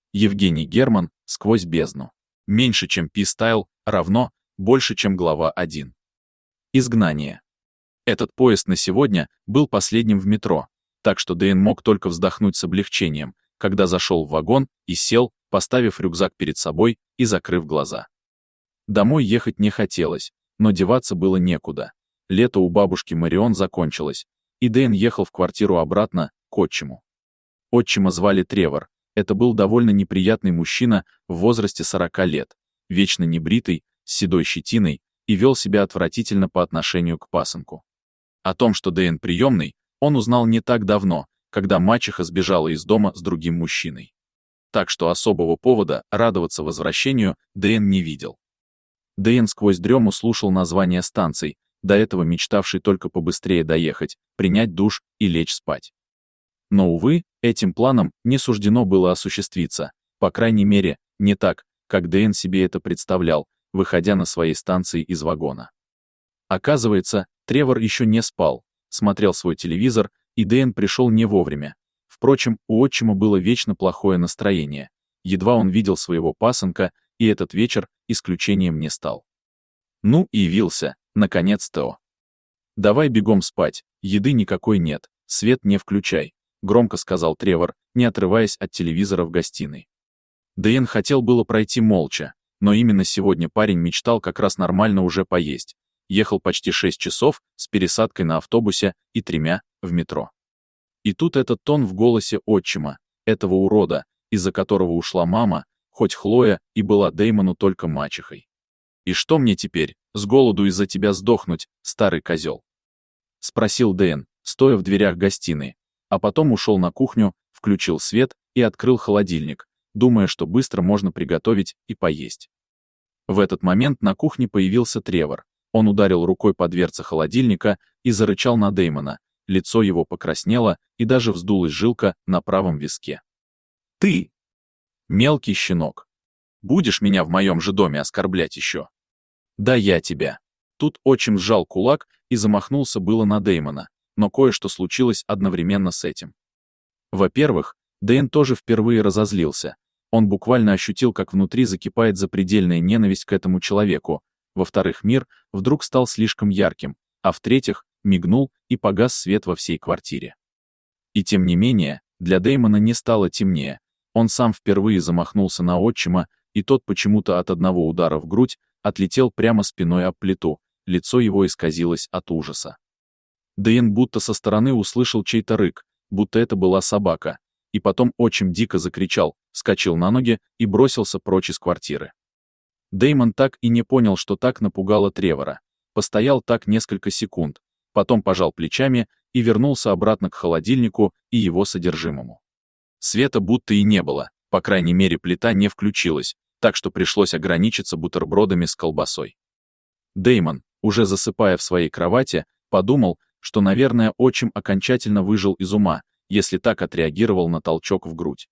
Евгений Герман, «Сквозь бездну». Меньше, чем P-Style, равно больше, чем глава 1. Изгнание. Этот поезд на сегодня был последним в метро, так что Дэйн мог только вздохнуть с облегчением, когда зашел в вагон и сел, поставив рюкзак перед собой и закрыв глаза. Домой ехать не хотелось, но деваться было некуда. Лето у бабушки Марион закончилось, и Дэйн ехал в квартиру обратно, к отчиму. Отчима звали Тревор. Это был довольно неприятный мужчина в возрасте 40 лет, вечно небритый, с седой щетиной, и вел себя отвратительно по отношению к пасынку. О том, что Дэйн приемный, он узнал не так давно, когда мачеха сбежала из дома с другим мужчиной. Так что особого повода радоваться возвращению Дэйн не видел. Дэйн сквозь дрему слушал названия станций, до этого мечтавший только побыстрее доехать, принять душ и лечь спать. Но, увы, этим планам не суждено было осуществиться, по крайней мере, не так, как Дэйн себе это представлял, выходя на своей станции из вагона. Оказывается, Тревор еще не спал, смотрел свой телевизор, и Дэйн пришел не вовремя. Впрочем, у отчима было вечно плохое настроение. Едва он видел своего пасынка, и этот вечер исключением не стал. Ну и явился, наконец-то. «Давай бегом спать, еды никакой нет, свет не включай», громко сказал Тревор, не отрываясь от телевизора в гостиной. Дэйн хотел было пройти молча, но именно сегодня парень мечтал как раз нормально уже поесть. Ехал почти 6 часов с пересадкой на автобусе и 3 в метро. И тут этот тон в голосе отчима, этого урода, из-за которого ушла мама, хоть Хлоя и была Дэймону только мачехой. «И что мне теперь, с голоду из-за тебя сдохнуть, старый козел?» — спросил Дэйн, стоя в дверях гостиной, а потом ушел на кухню, включил свет и открыл холодильник, думая, что быстро можно приготовить и поесть. В этот момент на кухне появился Тревор. Он ударил рукой по дверце холодильника и зарычал на Дэймона. Лицо его покраснело, и даже вздулась жилка на правом виске. «Ты, мелкий щенок, будешь меня в моем же доме оскорблять еще? Да я тебя!» Тут отчим сжал кулак и замахнулся было на Дэймона, но кое-что случилось одновременно с этим. Во-первых, Дэйн тоже впервые разозлился. Он буквально ощутил, как внутри закипает запредельная ненависть к этому человеку. Во-вторых, мир вдруг стал слишком ярким, а в-третьих, мигнул и погас свет во всей квартире. И тем не менее, для Дэймона не стало темнее. Он сам впервые замахнулся на отчима, и тот почему-то от одного удара в грудь отлетел прямо спиной об плиту, лицо его исказилось от ужаса. Дэйн будто со стороны услышал чей-то рык, будто это была собака, и потом отчим дико закричал, вскочил на ноги и бросился прочь из квартиры. Дэймон так и не понял, что так напугало Тревора. Постоял так несколько секунд, потом пожал плечами и вернулся обратно к холодильнику и его содержимому. Света будто и не было, по крайней мере плита не включилась, так что пришлось ограничиться бутербродами с колбасой. Дэймон, уже засыпая в своей кровати, подумал, что, наверное, отчим окончательно выжил из ума, если так отреагировал на толчок в грудь.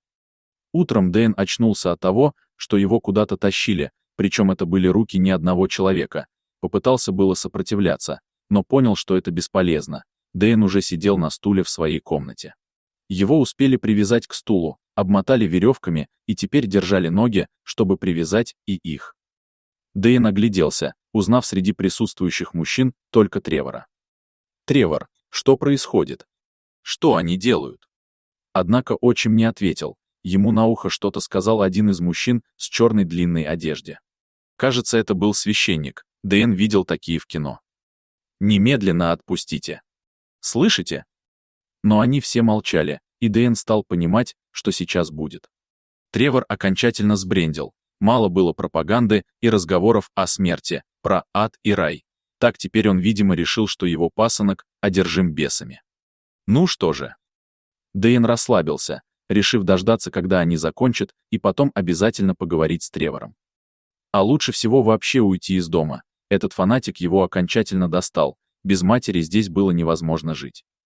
Утром Дэйн очнулся от того, что его куда-то тащили, причем это были руки не одного человека. Попытался было сопротивляться, но понял, что это бесполезно. Дэйн уже сидел на стуле в своей комнате. Его успели привязать к стулу, обмотали веревками и теперь держали ноги, чтобы привязать и их. Дэйн огляделся, узнав среди присутствующих мужчин только Тревора. «Тревор, что происходит? Что они делают?» Однако отчим не ответил. Ему на ухо что-то сказал один из мужчин с черной длинной одежде. Кажется, это был священник. Дэйн видел такие в кино. «Немедленно отпустите! Слышите?» Но они все молчали, и Дэйн стал понимать, что сейчас будет. Тревор окончательно сбрендил. Мало было пропаганды и разговоров о смерти, про ад и рай. Так теперь он, видимо, решил, что его пасынок одержим бесами. Ну что же. Дэйн расслабился, решив дождаться, когда они закончат, и потом обязательно поговорить с Тревором. А лучше всего вообще уйти из дома. Этот фанатик его окончательно достал. Без матери здесь было невозможно жить.